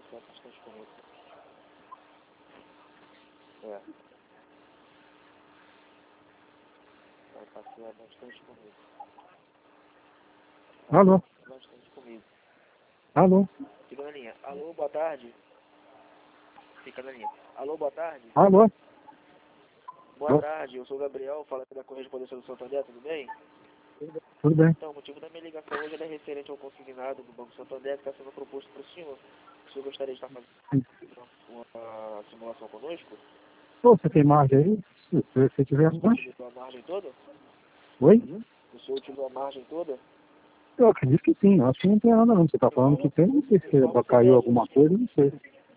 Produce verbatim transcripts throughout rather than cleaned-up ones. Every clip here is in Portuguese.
passear bastante comigo. É. Vai passear bastante comigo. Alô? Bastante comigo. Alô? Fica na linha. Alô, boa tarde. Fica na linha. Alô, boa tarde. Alô? Boa Alô? tarde, eu sou o Gabriel, falo aqui da Correspondência do Santander, tudo bem? Tudo bem? Então, o motivo da minha ligação hoje é referente ao consignado do Banco Santander que está sendo proposto para o senhor. O senhor gostaria de estar fazendo uma, uma simulação conosco? Pô, você tem margem aí? Se se você tiver O senhor mais. utilizou a margem toda? Oi? O senhor utilizou a margem toda? Eu acredito que sim. Acho que não tem nada não. Você tá falando que tem, não sei se Informa o caiu C P F alguma do senhor. coisa, não sei.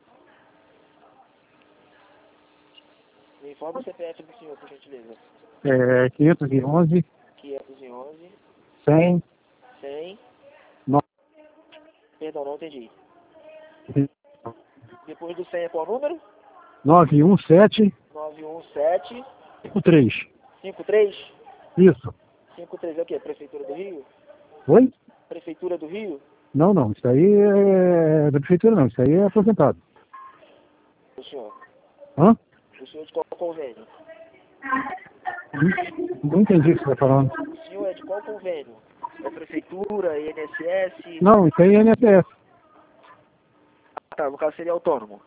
Me informa o C P F do senhor, por gentileza. É quinhentos e onze, quinhentos e onze, cem, cem, nove, perdão, não entendi. Depois do cem é qual número? nove um sete, nove um sete, cinco três. cinco três? Isso. cinco três é o quê? Prefeitura do Rio? Oi? Prefeitura do Rio? Não, não. Isso aí é da prefeitura não. Isso aí é aposentado. O senhor. Hã? O senhor de qual convênio? Não, não entendi o que você está falando. O senhor é de qual convênio? É prefeitura, I N S S? Não, isso aí é I N S S. Ah, tá, no caso seria autônomo.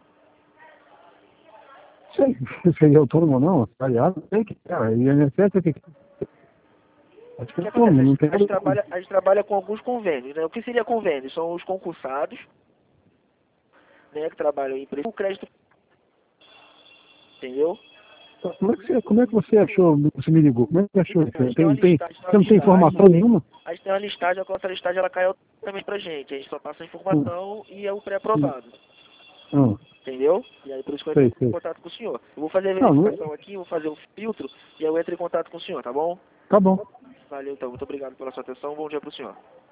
Sei se seria autônomo ou não. Aliás, não sei que é. I N S S é que... Acho que O é que acontece? autônomo, A não gente, tem a gente nada. trabalha, a gente trabalha com alguns convênios, né? O que seria convênio? São os concursados, né, que trabalham em empresa com crédito, entendeu? Como é, que você, como é que você achou, você me ligou? Como é que você achou isso? A gente tem uma Tem, tem, listagem, você não tem informação nenhuma? a gente tem uma listagem, a nossa listagem ela cai automaticamente pra gente. A gente só passa a informação e é o pré-aprovado. Não, Entendeu? E aí por isso que eu sei, entro em sei. contato com o senhor. Eu vou fazer a Não, não, verificação aqui, vou fazer o filtro e aí eu entro em contato com o senhor, tá bom? tá bom. Valeu então, muito obrigado pela sua atenção, bom dia pro senhor.